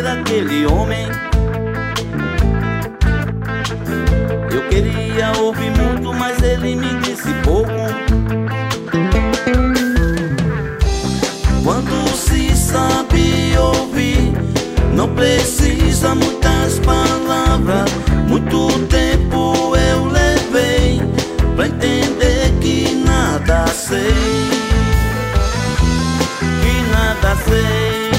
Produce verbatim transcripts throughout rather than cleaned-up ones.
daquele homem. Eu queria ouvir muito, mas ele me disse pouco. Quando se sabe ouvir, não precisa muitas palavras. Muito tempo eu levei pra entender que nada sei, que nada sei.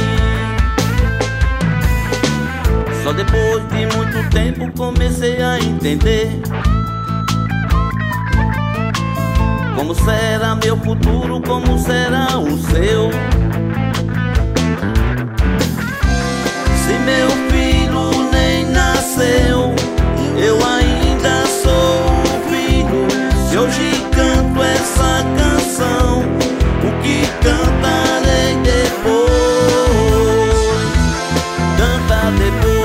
Só depois de muito tempo comecei a entender como será meu futuro, como será o seu. Se meu filho nem nasceu, eu ainda sou um filho. Se hoje canto essa canção, o que cantarei depois? Canta depois.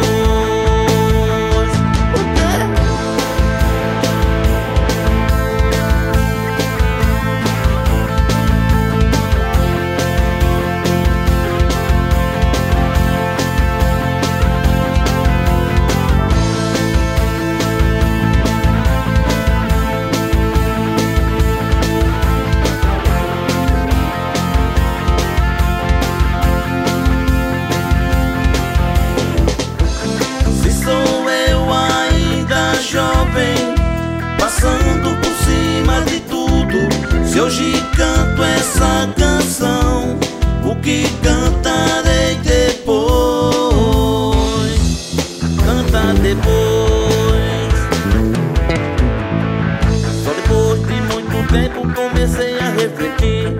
Passando por cima de tudo, se hoje canto essa canção, o que cantarei depois? Canta depois. Só depois de muito tempo comecei a refletir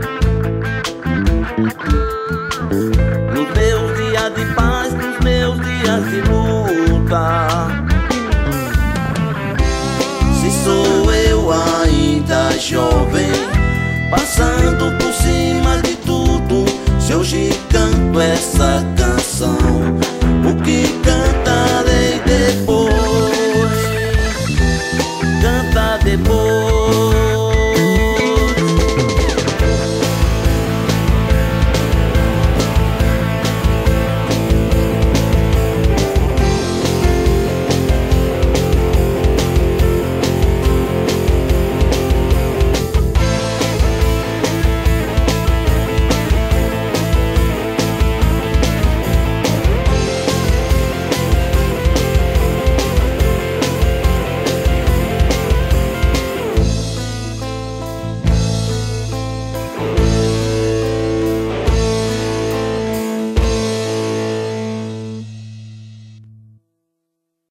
nos meus dias de paz, nos meus dias de luta. Sou eu ainda jovem, passando por cima de tudo, se hoje canto essa canção.